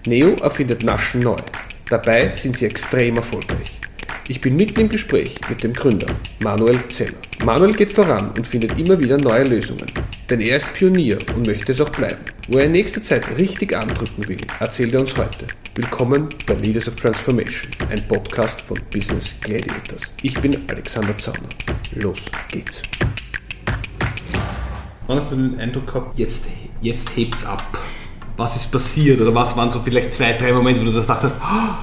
Neo erfindet Naschen neu. Dabei sind sie extrem erfolgreich. Ich bin mitten im Gespräch mit dem Gründer, Manuel Zeller. Manuel geht voran und findet immer wieder neue Lösungen. Denn er ist Pionier und möchte es auch bleiben. Wo er in nächster Zeit richtig andrücken will, erzählt er uns heute. Willkommen bei Leaders of Transformation, ein Podcast von Business Gladiators. Ich bin Alexander Zauner. Los geht's. Wann hast du den Eindruck gehabt, jetzt hebt's ab? Was ist passiert? Oder was waren so vielleicht 2-3 Momente, wo du das dachtest,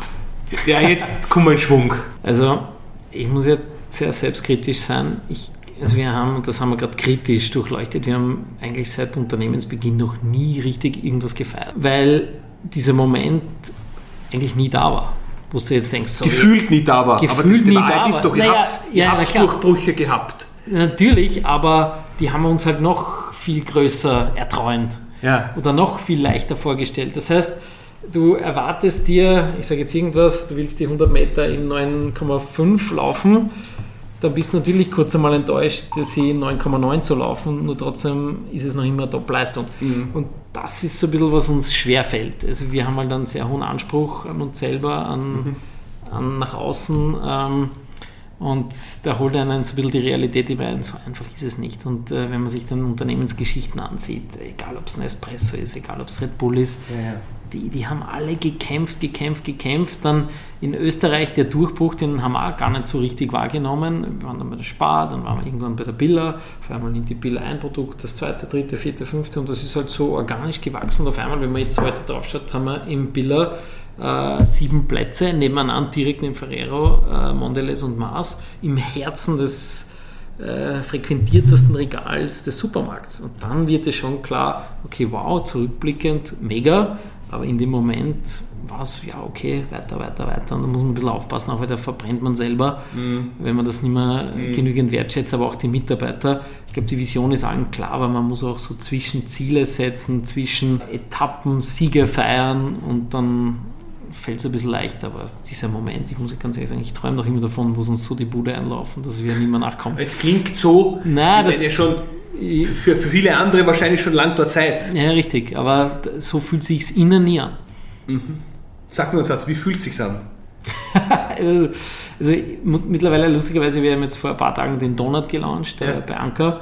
ja, jetzt kommt ein Schwung? Also, ich muss jetzt sehr selbstkritisch sein. Wir haben, und das haben wir gerade kritisch durchleuchtet, wir haben eigentlich seit Unternehmensbeginn noch nie richtig irgendwas gefeiert. Weil dieser Moment eigentlich nie da war. Wo du jetzt denkst, so, gefühlt nie da war. Aber die Wahrheit ist doch, ihr habt Durchbrüche gehabt. Natürlich, aber die haben wir uns halt noch viel größer erträumt. Ja. Oder noch viel leichter vorgestellt. Das heißt, du erwartest dir, ich sage jetzt irgendwas, du willst die 100 Meter in 9,5 laufen, dann bist du natürlich kurz einmal enttäuscht, sie in 9,9 zu laufen, nur trotzdem ist es noch immer eine Top-Leistung. Mhm. Und das ist so ein bisschen, was uns schwerfällt. Also wir haben halt einen sehr hohen Anspruch an uns selber, an nach außen, und da holt einen so ein bisschen die Realität immer ein, so einfach ist es nicht. Und wenn man sich dann Unternehmensgeschichten ansieht, egal ob es ein Espresso ist, egal ob es Red Bull ist, die haben alle gekämpft. Dann in Österreich der Durchbruch, den haben wir auch gar nicht so richtig wahrgenommen. Wir waren dann bei der Spar, dann waren wir irgendwann bei der Billa. Auf einmal nimmt die Billa ein Produkt, das zweite, dritte, vierte, fünfte, und das ist halt so organisch gewachsen. Und auf einmal, wenn man jetzt heute drauf schaut, haben wir im Billa 7 Plätze nebeneinander, direkt neben Ferrero, Mondelez und Mars, im Herzen des frequentiertesten Regals des Supermarkts. Und dann wird es schon klar, okay, wow, zurückblickend, mega, aber in dem Moment war es, ja, okay, weiter. Und da muss man ein bisschen aufpassen, auch weil da verbrennt man selber, wenn man das nicht mehr genügend wertschätzt, aber auch die Mitarbeiter. Ich glaube, die Vision ist allen klar, aber man muss auch so Zwischenziele setzen, zwischen Etappen, Siege feiern, und dann fällt es ein bisschen leichter, aber dieser Moment, ich muss ganz ehrlich sagen, ich träume noch immer davon, wo uns so die Bude einlaufen, dass wir nicht mehr nachkommen. Es klingt so, nein, wenn ihr schon für viele andere wahrscheinlich schon lang dort seid. Ja, richtig, aber so fühlt es sich innen nie an. Mhm. Sag nur einen Satz, wie fühlt es sich an? Also mittlerweile, lustigerweise, wir haben jetzt vor ein paar Tagen den Donut gelauncht bei Anker.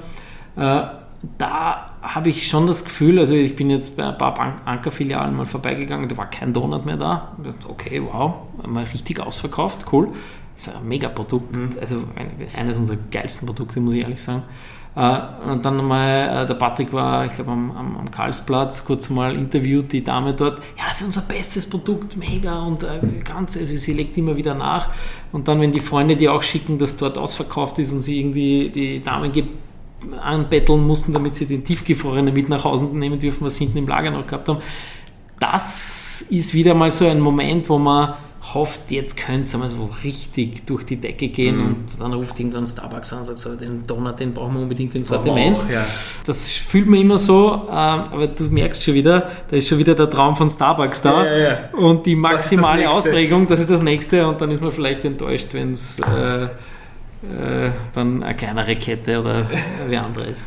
Da habe ich schon das Gefühl, also ich bin jetzt bei ein paar Anker-Filialen mal vorbeigegangen, da war kein Donut mehr da. Okay, wow, mal richtig ausverkauft, cool. Das ist ein Mega-Produkt, also eines unserer geilsten Produkte, muss ich ehrlich sagen. Und dann nochmal, der Patrick war, ich glaube, am Karlsplatz, kurz mal interviewt, die Dame dort, ja, das ist unser bestes Produkt, mega, und also sie legt immer wieder nach. Und dann, wenn die Freunde die auch schicken, dass dort ausverkauft ist und sie irgendwie die Damen anbetteln mussten, damit sie den Tiefgefrorenen mit nach Hause nehmen dürfen, was sie hinten im Lager noch gehabt haben. Das ist wieder mal so ein Moment, wo man hofft, jetzt könnte es einmal so richtig durch die Decke gehen, und dann ruft irgendwann Starbucks an und sagt so, den Donut, den brauchen wir unbedingt im Sortiment. Auch, ja. Das fühlt man immer so, aber du merkst schon wieder, da ist schon wieder der Traum von Starbucks da, und die maximale Ausprägung, das ist das Nächste, und dann ist man vielleicht enttäuscht, wenn es dann eine kleinere Kette oder wie andere ist.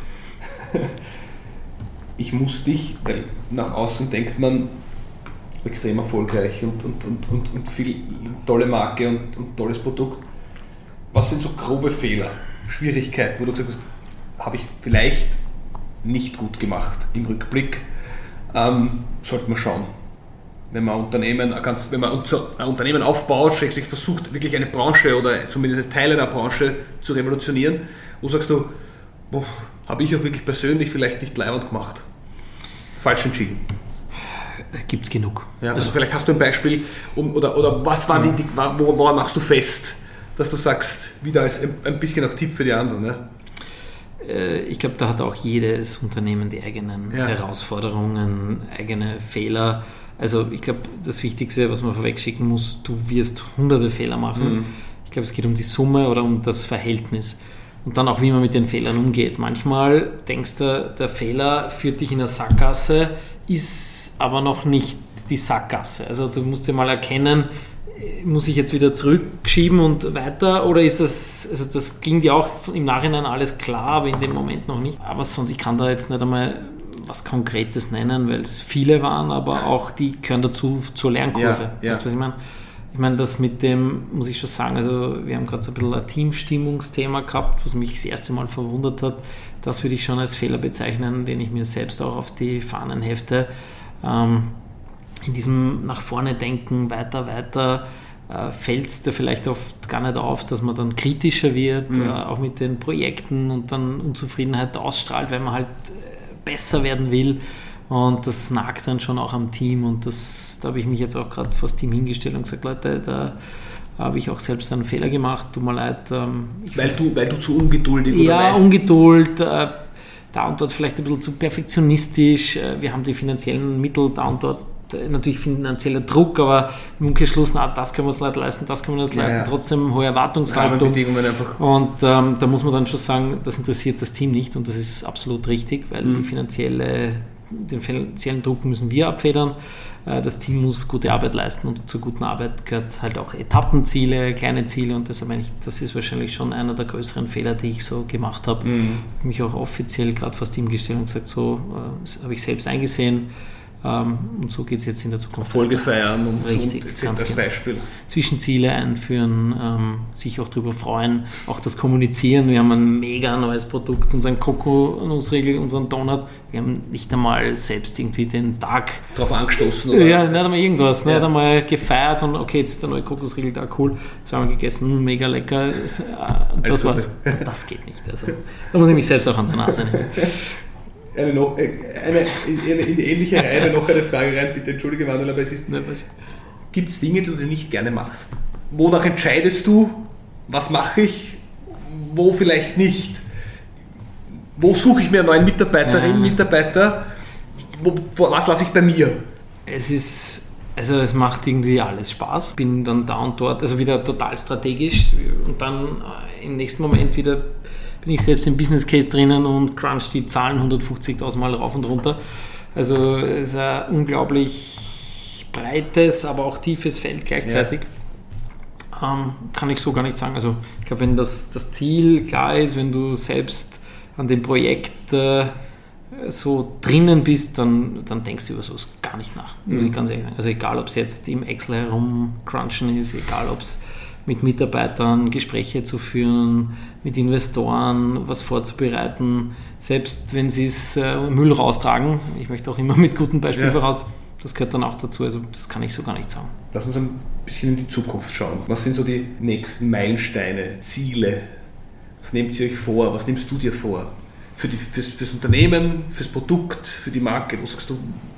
Ich muss dich, weil nach außen denkt man extrem erfolgreich und viel tolle Marke und tolles Produkt. Was sind so grobe Fehler, Schwierigkeiten, wo du gesagt hast, habe ich vielleicht nicht gut gemacht im Rückblick? Sollte man schauen. Wenn man ein Unternehmen aufbaut, sich versucht, wirklich eine Branche oder zumindest Teile einer Branche zu revolutionieren, wo sagst du, habe ich auch wirklich persönlich vielleicht nicht leibend gemacht? Falsch entschieden. Gibt es genug. Ja, also vielleicht hast du ein Beispiel, oder was war woran machst du fest, dass du sagst, wieder als ein bisschen auch Tipp für die anderen, ne? Ich glaube, da hat auch jedes Unternehmen die eigenen Herausforderungen, eigene Fehler. Also ich glaube, das Wichtigste, was man vorweg schicken muss, du wirst hunderte Fehler machen. Ich glaube, es geht um die Summe oder um das Verhältnis. Und dann auch, wie man mit den Fehlern umgeht. Manchmal denkst du, der Fehler führt dich in eine Sackgasse, ist aber noch nicht die Sackgasse. Also du musst dir mal erkennen, muss ich jetzt wieder zurückschieben und weiter, oder ist das, also das klingt ja auch im Nachhinein alles klar, aber in dem Moment noch nicht. Aber sonst, ich kann da jetzt nicht einmal was Konkretes nennen, weil es viele waren, aber auch die gehören dazu zur Lernkurve. Ja. Weißt du, was ich meine? Ich meine, das mit dem, muss ich schon sagen, also wir haben gerade so ein bisschen ein Teamstimmungsthema gehabt, was mich das erste Mal verwundert hat. Das würde ich schon als Fehler bezeichnen, den ich mir selbst auch auf die Fahnen hefte. In diesem nach vorne denken, weiter, fällt es dir vielleicht oft gar nicht auf, dass man dann kritischer wird, auch mit den Projekten und dann Unzufriedenheit ausstrahlt, weil man halt besser werden will. Und das nagt dann schon auch am Team und da habe ich mich jetzt auch gerade vor das Team hingestellt und gesagt, Leute, da habe ich auch selbst einen Fehler gemacht, tut mir leid. Weil du zu ungeduldig oder ja, Ungeduld, da und dort vielleicht ein bisschen zu perfektionistisch. Wir haben die finanziellen Mittel da und dort, natürlich finanzieller Druck, aber im Umkehrschluss, das können wir uns nicht leisten, das können wir uns leisten, trotzdem hohe Erwartungshaltung. Und da muss man dann schon sagen, das interessiert das Team nicht und das ist absolut richtig, weil den finanziellen Druck müssen wir abfedern. Das Team muss gute Arbeit leisten und zur guten Arbeit gehört halt auch Etappenziele, kleine Ziele und deshalb meine ich, das ist wahrscheinlich schon einer der größeren Fehler, die ich so gemacht habe. Ich habe mich auch offiziell gerade vor das Team gestellt und gesagt, so habe ich selbst eingesehen. Und so geht es jetzt in der Zukunft. Erfolge feiern und richtig, so als Beispiel. Zwischenziele einführen, sich auch darüber freuen, auch das Kommunizieren. Wir haben ein mega neues Produkt, unseren Kokosnussriegel, unseren Donut. Wir haben nicht einmal selbst irgendwie den Tag drauf angestoßen, oder? Ja, nicht einmal irgendwas, nicht einmal gefeiert, sondern okay, jetzt ist der neue Kokosriegel da, cool, zweimal gegessen, mega lecker. Das war's. Das geht nicht. Also, da muss ich mich selbst auch an der Nase nehmen. In die ähnliche Reihe noch eine Frage rein, bitte entschuldige Manuel, aber es ist... Gibt es Dinge, die du nicht gerne machst? Wonach entscheidest du, was mache ich, wo vielleicht nicht? Wo suche ich mir einen neuen Mitarbeiter? Was lasse ich bei mir? Es macht irgendwie alles Spaß. Bin dann da und dort, also wieder total strategisch und dann im nächsten Moment wieder bin ich selbst im Business Case drinnen und crunch die Zahlen 150.000 Mal rauf und runter. Also es ist ein unglaublich breites, aber auch tiefes Feld gleichzeitig. Kann ich so gar nicht sagen. Also ich glaube, wenn das Ziel klar ist, wenn du selbst an dem Projekt so drinnen bist, dann denkst du über sowas gar nicht nach, muss ich ganz ehrlich sagen. Also egal, ob es jetzt im Excel herumcrunchen ist, egal, ob es mit Mitarbeitern Gespräche zu führen, mit Investoren was vorzubereiten, selbst wenn sie es Müll raustragen. Ich möchte auch immer mit gutem Beispiel voraus. Das gehört dann auch dazu, also das kann ich so gar nicht sagen. Lass uns ein bisschen in die Zukunft schauen. Was sind so die nächsten Meilensteine, Ziele? Was nehmt ihr euch vor? Was nimmst du dir vor? Fürs Unternehmen, fürs Produkt, für die Marke? Was sagst du?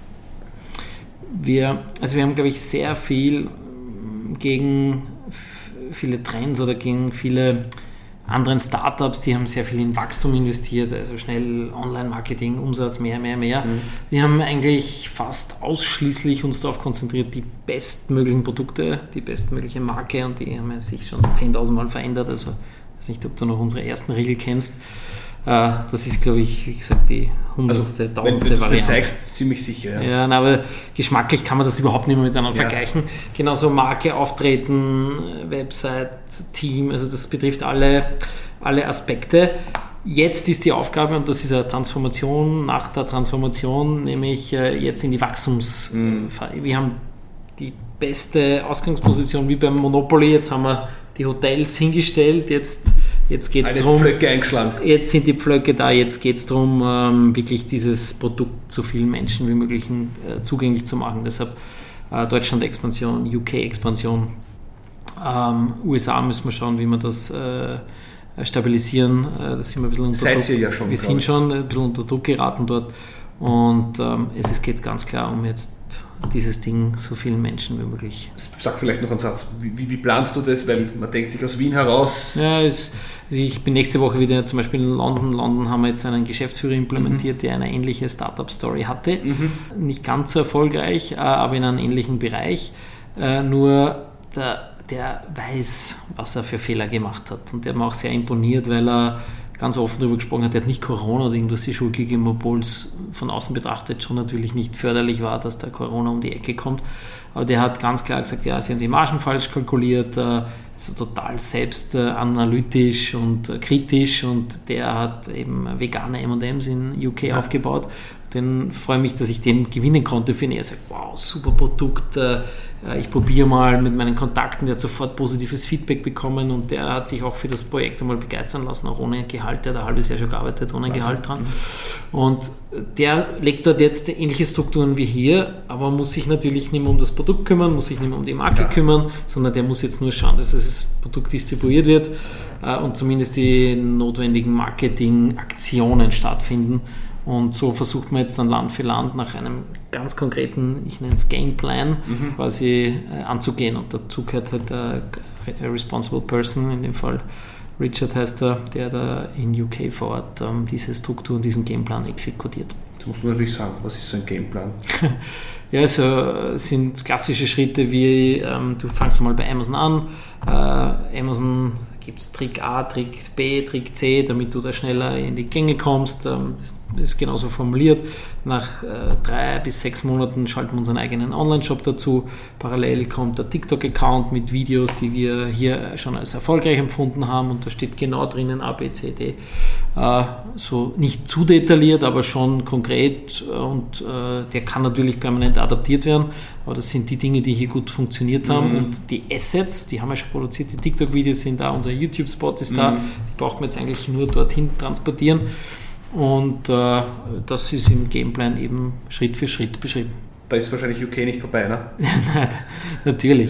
Wir haben, glaube ich, sehr viel gegen viele Trends oder gegen viele anderen Startups, die haben sehr viel in Wachstum investiert, also schnell Online-Marketing, Umsatz, mehr. Wir haben eigentlich fast ausschließlich uns darauf konzentriert, die bestmöglichen Produkte, die bestmögliche Marke und die haben sich schon 10.000 Mal verändert, also ich weiß nicht, ob du noch unsere ersten Regel kennst. Das ist, glaube ich, wie gesagt, die 100., 1000. Variante. Wenn du es mir zeigst, ziemlich sicher. Ja, aber geschmacklich kann man das überhaupt nicht mehr miteinander vergleichen. Genauso Marke, Auftreten, Website, Team, also das betrifft alle Aspekte. Jetzt ist die Aufgabe, und das ist eine Transformation nach der Transformation, nämlich jetzt in die Wachstumsphase. Wir haben die beste Ausgangsposition wie beim Monopoly, jetzt haben wir die Hotels hingestellt, jetzt geht es darum, Pflöcke eingeschlagen. Jetzt sind die Pflöcke da, jetzt geht es darum, wirklich dieses Produkt so vielen Menschen wie möglich zugänglich zu machen. Deshalb Deutschland-Expansion, UK-Expansion, USA müssen wir schauen, wie wir das stabilisieren. Das sind wir ein bisschen unter Seid Druck. ihr ja schon. Wir sind schon ein bisschen unter Druck geraten dort und es geht ganz klar um jetzt dieses Ding so vielen Menschen wie möglich. Sag vielleicht noch einen Satz. Wie planst du das? Weil man denkt sich aus Wien heraus. Ja, ich bin nächste Woche wieder zum Beispiel in London. In London haben wir jetzt einen Geschäftsführer implementiert, der eine ähnliche Startup-Story hatte. Nicht ganz so erfolgreich, aber in einem ähnlichen Bereich. Nur der weiß, was er für Fehler gemacht hat. Und der hat mir auch sehr imponiert, weil er ganz offen darüber gesprochen hat, der hat nicht Corona oder irgendwas die Schuld gegeben, obwohl es von außen betrachtet schon natürlich nicht förderlich war, dass da Corona um die Ecke kommt. Aber der hat ganz klar gesagt, ja, sie haben die Margen falsch kalkuliert, so total selbst analytisch und kritisch und der hat eben vegane M&M's in UK aufgebaut. den freue mich, dass ich den gewinnen konnte für ihn. Er sagt, wow, super Produkt, ich probiere mal mit meinen Kontakten, der hat sofort positives Feedback bekommen und der hat sich auch für das Projekt einmal begeistern lassen, auch ohne Gehalt, der hat ein halbes Jahr schon gearbeitet, ohne Gehalt dran. Und der legt dort jetzt ähnliche Strukturen wie hier, aber muss sich natürlich nicht mehr um das Produkt kümmern, muss sich nicht mehr um die Marke kümmern, sondern der muss jetzt nur schauen, dass das Produkt distribuiert wird und zumindest die notwendigen Marketingaktionen stattfinden. Und so versucht man jetzt dann Land für Land nach einem ganz konkreten, ich nenne es Gameplan, quasi anzugehen. Und dazu gehört halt der Responsible Person, in dem Fall Richard heißt er, der da in UK vor Ort diese Struktur und diesen Gameplan exekutiert. Jetzt musst du natürlich sagen, was ist so ein Gameplan? Ja, also sind klassische Schritte wie, du fangst mal bei Amazon an, Amazon gibt es Trick A, Trick B, Trick C, damit du da schneller in die Gänge kommst. Das ist genauso formuliert. Nach 3 bis 6 Monaten schalten wir unseren eigenen Online-Shop dazu. Parallel kommt der TikTok-Account mit Videos, die wir hier schon als erfolgreich empfunden haben. Und da steht genau drinnen A, B, C, D. So nicht zu detailliert, aber schon konkret. Und der kann natürlich permanent adaptiert werden. Aber das sind die Dinge, die hier gut funktioniert haben. Und die Assets, die haben wir schon produziert. Die TikTok-Videos sind da, unser YouTube-Spot ist da. Die braucht man jetzt eigentlich nur dorthin transportieren. Und das ist im Gameplan eben Schritt für Schritt beschrieben. Da ist wahrscheinlich UK nicht vorbei, ne? Nein, natürlich.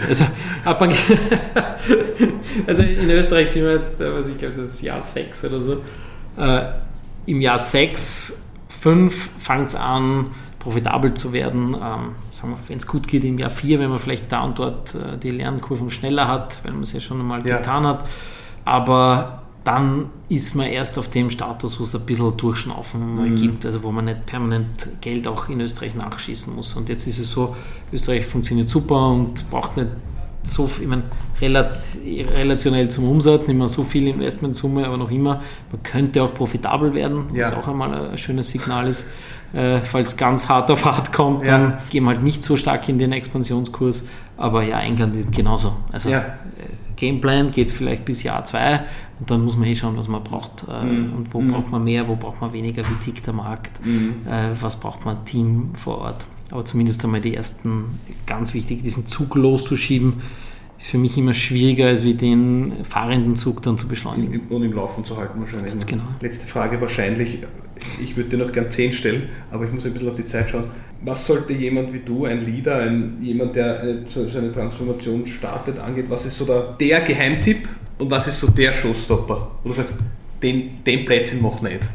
Also in Österreich sind wir jetzt, ich glaube, das ist Jahr 6 oder so. Im Jahr 6, 5 fängt es an, profitabel zu werden. Sagen wir, wenn es gut geht, im Jahr 4, wenn man vielleicht da und dort die Lernkurven schneller hat, weil man es ja schon einmal getan hat. Aber dann ist man erst auf dem Status, wo es ein bisschen Durchschnaufen gibt, also wo man nicht permanent Geld auch in Österreich nachschießen muss. Und jetzt ist es so, Österreich funktioniert super und braucht nicht so viel, ich meine, relationell zum Umsatz, nicht mehr so viel Investmentsumme, aber noch immer, man könnte auch profitabel werden, was auch einmal ein schönes Signal ist. Falls ganz hart auf hart kommt, dann gehen wir halt nicht so stark in den Expansionskurs, aber ja, England genauso. Also Gameplan geht vielleicht bis Jahr 2 und dann muss man schauen, was man braucht und wo braucht man mehr, wo braucht man weniger, wie tickt der Markt, was braucht man Team vor Ort. Aber zumindest einmal die ersten, ganz wichtig, diesen Zug loszuschieben, ist für mich immer schwieriger, als wie den fahrenden Zug dann zu beschleunigen. Und im Laufen zu halten wahrscheinlich. Ganz genau. Letzte Frage wahrscheinlich, ich würde dir noch gern 10 stellen, aber ich muss ein bisschen auf die Zeit schauen. Was sollte jemand wie du, ein Leader, jemand, der so eine Transformation startet, angeht, was ist so der Geheimtipp und was ist so der Showstopper? Wo du sagst, den Plätzchen mach nicht.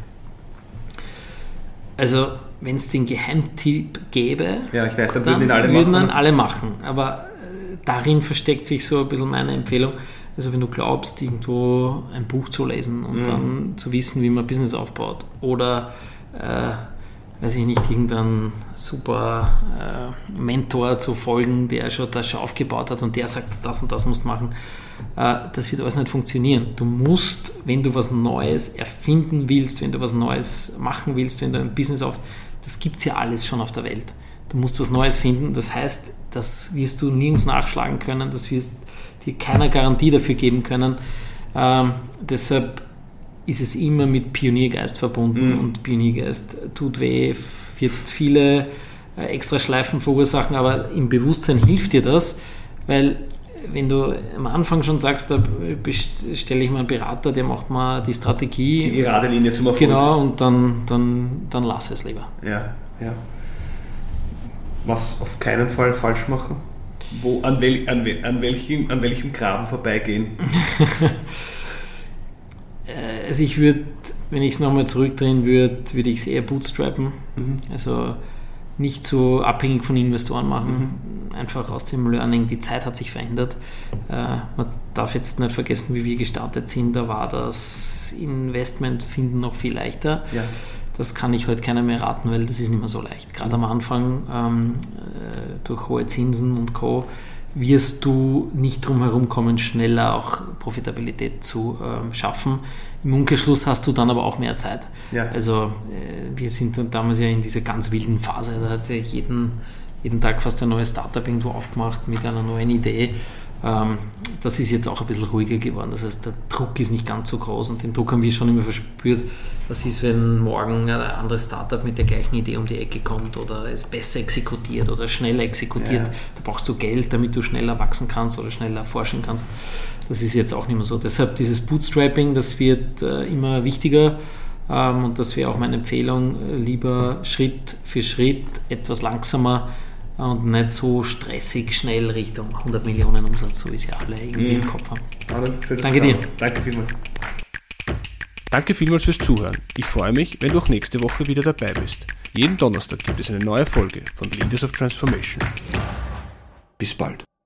Also, wenn es den Geheimtipp gäbe, ich weiß, dann würden alle machen. Aber darin versteckt sich so ein bisschen meine Empfehlung. Also wenn du glaubst, irgendwo ein Buch zu lesen und dann zu wissen, wie man Business aufbaut oder weiß ich nicht, irgendein super Mentor zu folgen, der das schon aufgebaut hat und der sagt, das und das musst du machen, das wird alles nicht funktionieren. Du musst, wenn du was Neues erfinden willst, wenn du was Neues machen willst, wenn du ein Business das gibt es ja alles schon auf der Welt. Du musst was Neues finden, das heißt, das wirst du nirgends nachschlagen können, das wirst dir keiner Garantie dafür geben können. Deshalb ist es immer mit Pioniergeist verbunden und Pioniergeist tut weh, wird viele extra Schleifen verursachen, aber im Bewusstsein hilft dir das, weil wenn du am Anfang schon sagst, da stelle ich mal einen Berater, der macht mal die Strategie. Die gerade Linie zum Erfolg. Genau, und dann lass es lieber. Ja. Was auf keinen Fall falsch machen? An welchem Graben vorbeigehen? Also ich würde, wenn ich es nochmal zurückdrehen würde ich es eher bootstrappen. Also nicht so abhängig von Investoren machen. Einfach aus dem Learning, die Zeit hat sich verändert. Man darf jetzt nicht vergessen, wie wir gestartet sind. Da war das Investment finden noch viel leichter. Ja. Das kann ich heute keiner mehr raten, weil das ist nicht mehr so leicht. Gerade am Anfang, durch hohe Zinsen und Co., wirst du nicht drum herum kommen, schneller auch Profitabilität zu schaffen. Im Umkehrschluss hast du dann aber auch mehr Zeit. Ja. Also wir sind damals ja in dieser ganz wilden Phase, da hatte jeden Tag fast ein neues Startup irgendwo aufgemacht mit einer neuen Idee. Das ist jetzt auch ein bisschen ruhiger geworden. Das heißt, der Druck ist nicht ganz so groß und den Druck haben wir schon immer verspürt. Was ist, wenn morgen ein anderes Startup mit der gleichen Idee um die Ecke kommt oder es besser exekutiert oder schneller exekutiert? Ja. Da brauchst du Geld, damit du schneller wachsen kannst oder schneller forschen kannst. Das ist jetzt auch nicht mehr so. Deshalb dieses Bootstrapping, das wird immer wichtiger. Und das wäre auch meine Empfehlung, lieber Schritt für Schritt, etwas langsamer und nicht so stressig schnell Richtung 100 Millionen Umsatz, so wie sie alle irgendwie im Kopf haben. Danke dir. Danke vielmals. Danke vielmals fürs Zuhören. Ich freue mich, wenn du auch nächste Woche wieder dabei bist. Jeden Donnerstag gibt es eine neue Folge von Leaders of Transformation. Bis bald.